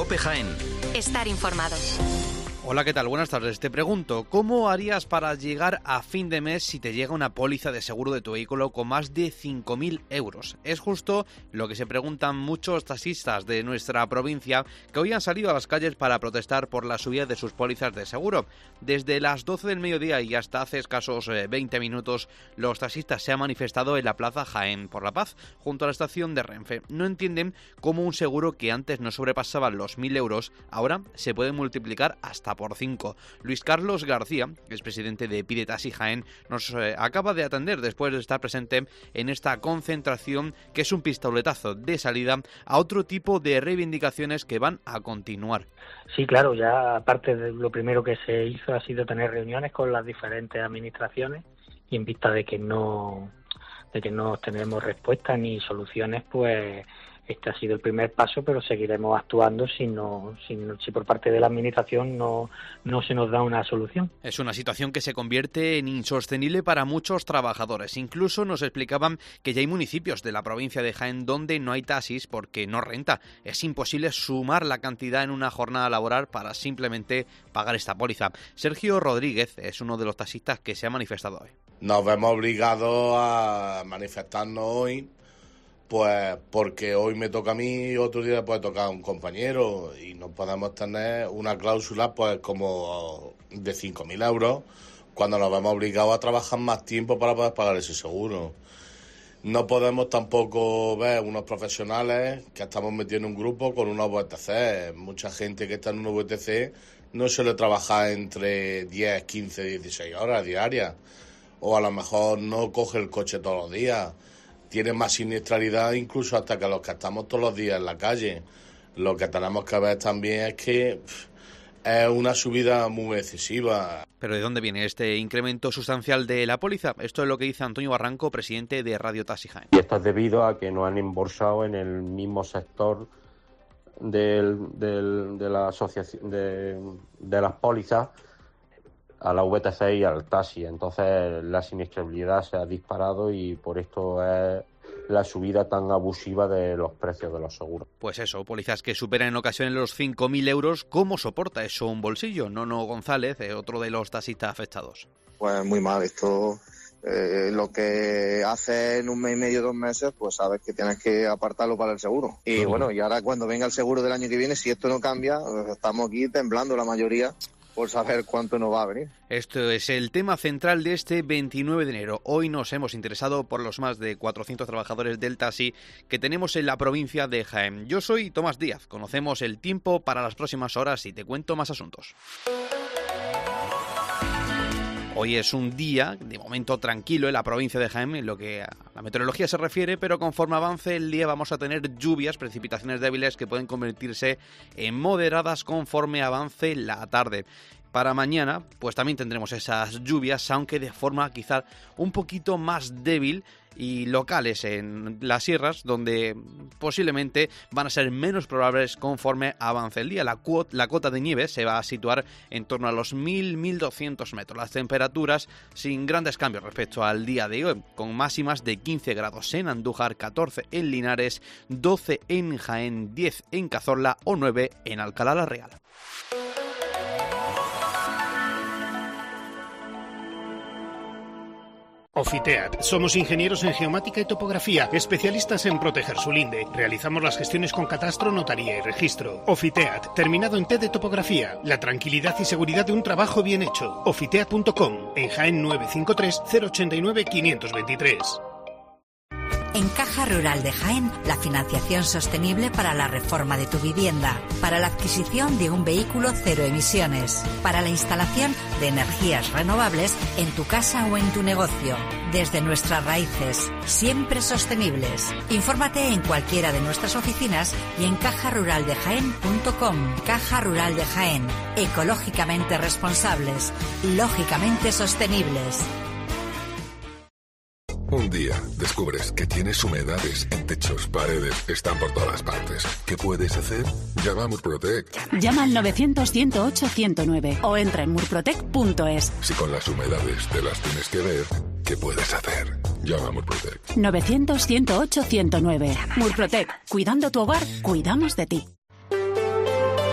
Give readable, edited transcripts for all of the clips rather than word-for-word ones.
COPE Jaén. Estar informados. Hola, ¿qué tal? Buenas tardes. Te pregunto, ¿cómo harías para llegar a fin de mes si te llega una póliza de seguro de tu vehículo con más de 5.000 euros? Es justo lo que se preguntan muchos taxistas de nuestra provincia que hoy han salido a las calles para protestar por la subida de sus pólizas de seguro. Desde las 12 del mediodía y hasta hace escasos 20 minutos, los taxistas se han manifestado en la Plaza Jaén por la Paz, junto a la estación de Renfe. No entienden cómo un seguro que antes no sobrepasaba los 1.000 euros, ahora se puede multiplicar hasta por 5. Luis Carlos García, expresidente de Pide Taxi Jaén, nos acaba de atender después de estar presente en esta concentración que es un pistoletazo de salida a otro tipo de reivindicaciones que van a continuar. Sí, claro, ya aparte de lo primero que se hizo ha sido tener reuniones con las diferentes administraciones y en vista de que no tenemos respuestas ni soluciones, pues este ha sido el primer paso, pero seguiremos actuando si por parte de la administración no se nos da una solución. Es una situación que se convierte en insostenible para muchos trabajadores. Incluso nos explicaban que ya hay municipios de la provincia de Jaén donde no hay taxis porque no renta. Es imposible sumar la cantidad en una jornada laboral para simplemente pagar esta póliza. Sergio Rodríguez es uno de los taxistas que se ha manifestado hoy. Nos vemos obligados a manifestarnos hoy, pues porque hoy me toca a mí y otro día puede tocar a un compañero y no podemos tener una cláusula pues como de 5.000 euros cuando nos vemos obligados a trabajar más tiempo para poder pagar ese seguro. No podemos tampoco ver unos profesionales que estamos metidos en un grupo con unos VTC. Mucha gente que está en un VTC no suele trabajar entre 10, 15, 16 horas diarias o a lo mejor no coge el coche todos los días. Tiene más siniestralidad incluso hasta que los que estamos todos los días en la calle. Lo que tenemos que ver también es que es una subida muy excesiva. ¿Pero de dónde viene este incremento sustancial de la póliza? Esto es lo que dice Antonio Barranco, presidente de Radio Taxi Jaén. Y esto es debido a que nos han embolsado en el mismo sector de la asociación de las pólizas a la VTC y al taxi. Entonces la siniestralidad se ha disparado y por esto es la subida tan abusiva de los precios de los seguros. Pues eso, pólizas que superan en ocasiones los 5.000 euros. ¿Cómo soporta eso un bolsillo? Nono González, otro de los taxistas afectados. Pues muy mal, esto lo que hace en un mes y medio, 2 meses, pues sabes que tienes que apartarlo para el seguro. Y bueno, y ahora cuando venga el seguro del año que viene, si esto no cambia, estamos aquí temblando la mayoría por saber cuánto nos va a venir. Esto es el tema central de este 29 de enero. Hoy nos hemos interesado por los más de 400 trabajadores del taxi que tenemos en la provincia de Jaén. Yo soy Tomás Díaz. Conocemos el tiempo para las próximas horas y te cuento más asuntos. Hoy es un día, de momento, tranquilo en la provincia de Jaén, en lo que a la meteorología se refiere, pero conforme avance el día vamos a tener lluvias, precipitaciones débiles que pueden convertirse en moderadas conforme avance la tarde. Para mañana, pues también tendremos esas lluvias, aunque de forma quizá un poquito más débil y locales en las sierras, donde posiblemente van a ser menos probables conforme avance el día. La cota de nieve se va a situar en torno a los 1.000-1.200 metros. Las temperaturas sin grandes cambios respecto al día de hoy, con máximas de 15 grados en Andújar, 14 en Linares, 12 en Jaén, 10 en Cazorla o 9 en Alcalá la Real. Ofiteat. Somos ingenieros en geomática y topografía, especialistas en proteger su linde. Realizamos las gestiones con catastro, notaría y registro. Ofiteat, terminado en T de topografía. La tranquilidad y seguridad de un trabajo bien hecho. Ofiteat.com, en Jaén 953 089 523. En Caja Rural de Jaén, la financiación sostenible para la reforma de tu vivienda, para la adquisición de un vehículo cero emisiones, para la instalación de energías renovables en tu casa o en tu negocio. Desde nuestras raíces, siempre sostenibles. Infórmate en cualquiera de nuestras oficinas y en cajaruraldejaén.com. Caja Rural de Jaén, ecológicamente responsables, lógicamente sostenibles. Un día descubres que tienes humedades en techos, paredes, están por todas partes. ¿Qué puedes hacer? Llama a Murprotec. Llama al 900-108-109 o entra en murprotec.es. Si con las humedades te las tienes que ver, ¿qué puedes hacer? Llama a Murprotec. 900-108-109. Murprotec. Cuidando tu hogar, cuidamos de ti.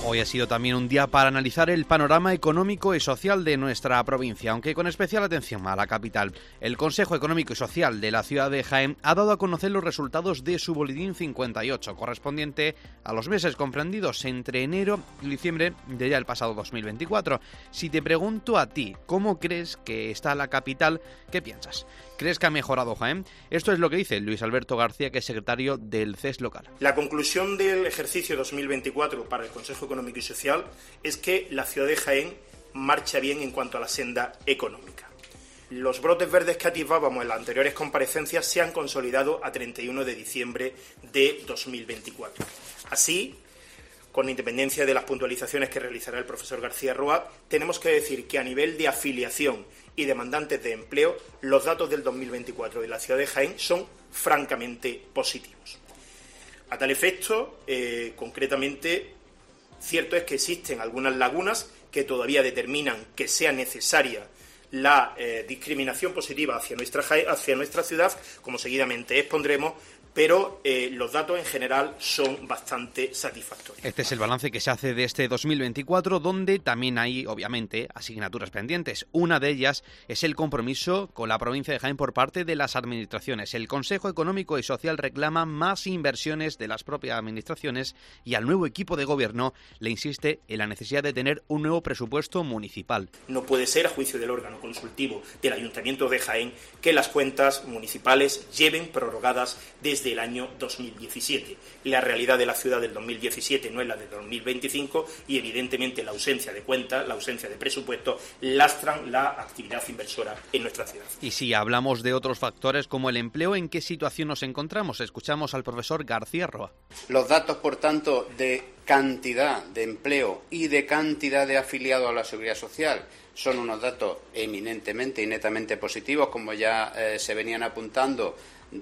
Hoy ha sido también un día para analizar el panorama económico y social de nuestra provincia, aunque con especial atención a la capital. El Consejo Económico y Social de la ciudad de Jaén ha dado a conocer los resultados de su boletín 58, correspondiente a los meses comprendidos entre enero y diciembre de ya el pasado 2024. Si te pregunto a ti, ¿cómo crees que está la capital? ¿Qué piensas? ¿Crees que ha mejorado Jaén? Esto es lo que dice Luis Alberto García, que es secretario del CES local. La conclusión del ejercicio 2024 para el Consejo Económico y Social es que la ciudad de Jaén marcha bien en cuanto a la senda económica. Los brotes verdes que atisbábamos en las anteriores comparecencias se han consolidado a 31 de diciembre de 2024. Así, con independencia de las puntualizaciones que realizará el profesor García Roa, tenemos que decir que a nivel de afiliación y demandantes de empleo, los datos del 2024 de la ciudad de Jaén son francamente positivos. A tal efecto, concretamente, cierto es que existen algunas lagunas que todavía determinan que sea necesaria la discriminación positiva hacia nuestra ciudad, como seguidamente expondremos, pero los datos en general son bastante satisfactorios. Este es el balance que se hace de este 2024, donde también hay, obviamente, asignaturas pendientes. Una de ellas es el compromiso con la provincia de Jaén por parte de las administraciones. El Consejo Económico y Social reclama más inversiones de las propias administraciones y al nuevo equipo de gobierno le insiste en la necesidad de tener un nuevo presupuesto municipal. No puede ser, a juicio del órgano consultivo del Ayuntamiento de Jaén, que las cuentas municipales lleven prorrogadas desde el año 2017. La realidad de la ciudad del 2017 no es la de 2025 y evidentemente la ausencia de cuentas, la ausencia de presupuesto lastran la actividad inversora en nuestra ciudad. Y si hablamos de otros factores como el empleo, ¿en qué situación nos encontramos? Escuchamos al profesor García Roa. Los datos, por tanto, de cantidad de empleo y de cantidad de afiliados a la Seguridad Social son unos datos eminentemente y netamente positivos, como ya se venían apuntando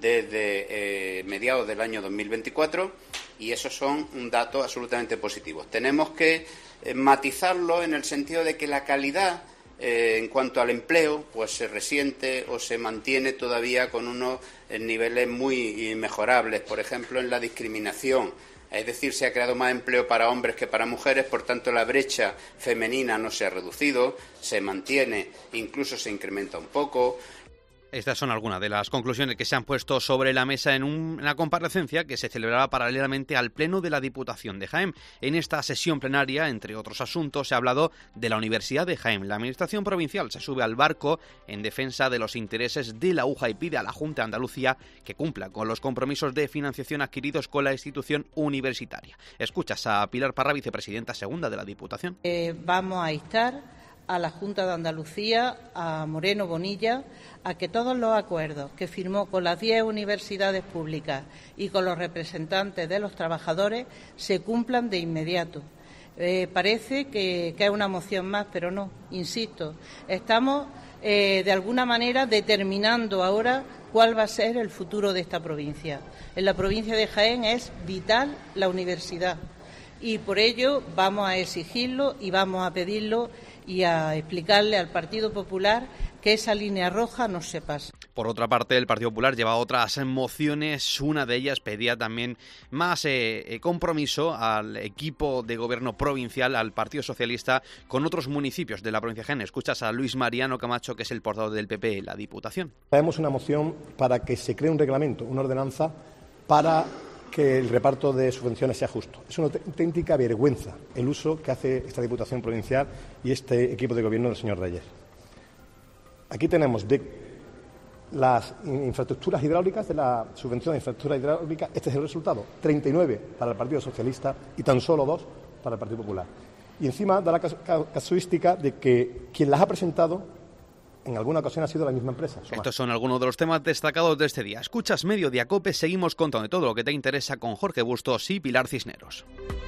desde mediados del año 2024, y esos son datos absolutamente positivos. Tenemos que matizarlo en el sentido de que la calidad en cuanto al empleo pues se resiente o se mantiene todavía con unos niveles muy mejorables, por ejemplo en la discriminación. Es decir, se ha creado más empleo para hombres que para mujeres, por tanto la brecha femenina no se ha reducido, se mantiene, incluso se incrementa un poco. Estas son algunas de las conclusiones que se han puesto sobre la mesa en una comparecencia que se celebraba paralelamente al Pleno de la Diputación de Jaén. En esta sesión plenaria, entre otros asuntos, se ha hablado de la Universidad de Jaén. La Administración provincial se sube al barco en defensa de los intereses de la UJA y pide a la Junta de Andalucía que cumpla con los compromisos de financiación adquiridos con la institución universitaria. Escuchas a Pilar Parra, vicepresidenta segunda de la Diputación. Vamos a instar a la Junta de Andalucía, a Moreno Bonilla, a que todos los acuerdos que firmó con las 10 universidades públicas y con los representantes de los trabajadores se cumplan de inmediato. Parece que es una moción más, pero no, insisto, estamos de alguna manera determinando ahora cuál va a ser el futuro de esta provincia. En la provincia de Jaén es vital la universidad y por ello vamos a exigirlo y vamos a pedirlo y a explicarle al Partido Popular que esa línea roja no se pasa. Por otra parte, el Partido Popular lleva otras mociones. Una de ellas pedía también más compromiso al equipo de gobierno provincial, al Partido Socialista, con otros municipios de la provincia de Jaén. Escuchas a Luis Mariano Camacho, que es el portavoz del PP en la Diputación. Traemos una moción para que se cree un reglamento, una ordenanza, para que el reparto de subvenciones sea justo. Es una auténtica vergüenza el uso que hace esta Diputación provincial y este equipo de gobierno del señor Reyes. Aquí tenemos de las infraestructuras hidráulicas, de la subvención de infraestructura hidráulica, este es el resultado, 39 para el Partido Socialista y tan solo 2 para el Partido Popular. Y encima da la casuística de que quien las ha presentado en alguna ocasión ha sido la misma empresa. Estos son algunos de los temas destacados de este día. Escuchas Mediodía COPE, seguimos contando de todo lo que te interesa con Jorge Bustos y Pilar Cisneros.